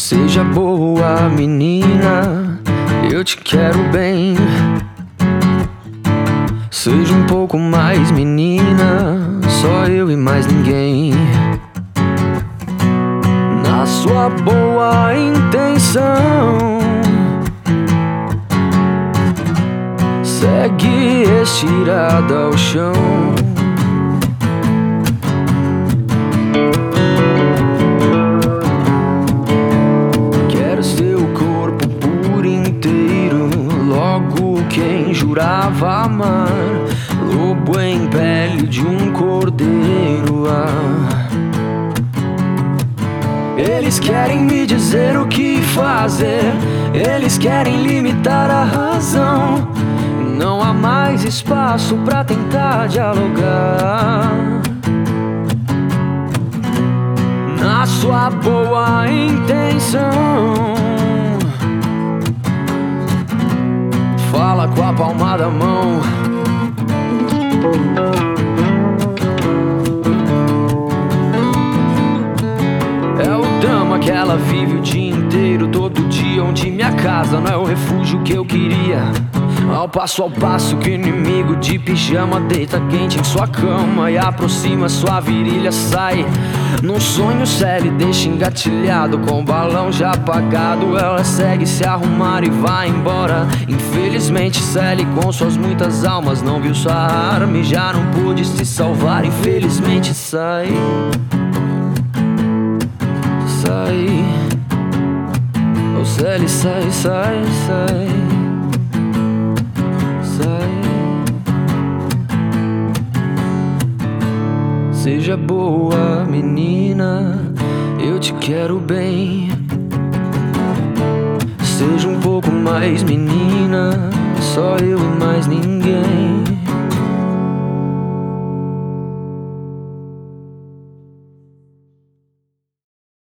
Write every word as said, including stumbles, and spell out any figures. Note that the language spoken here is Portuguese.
Seja boa, menina, eu te quero bem. Seja um pouco mais menina, só eu e mais ninguém. Na sua boa intenção, segue estirada ao chão. Quero seu corpo por inteiro, logo quem jurava amar, lobo em pele de um cordeiro. Ah. Eles querem me dizer o que fazer, eles querem limitar a razão. Não há mais espaço pra tentar dialogar. Na sua boa intenção, fala com a palma da mão. É o drama que ela vive o dia inteiro, todo dia, onde minha casa não é o refúgio que eu queria. Ao passo ao passo que o inimigo de pijama deita quente em sua cama e aproxima sua virilha, sai num sonho sério e deixa engatilhado com o balão já apagado. Ela segue se arrumar e vai embora. Infelizmente Sally com suas muitas almas não viu sua arma e já não pôde se salvar. Infelizmente sai, sai, oh Sally, sai, sai, sai. Seja boa, menina, eu te quero bem. Seja um pouco mais menina, só eu e mais ninguém.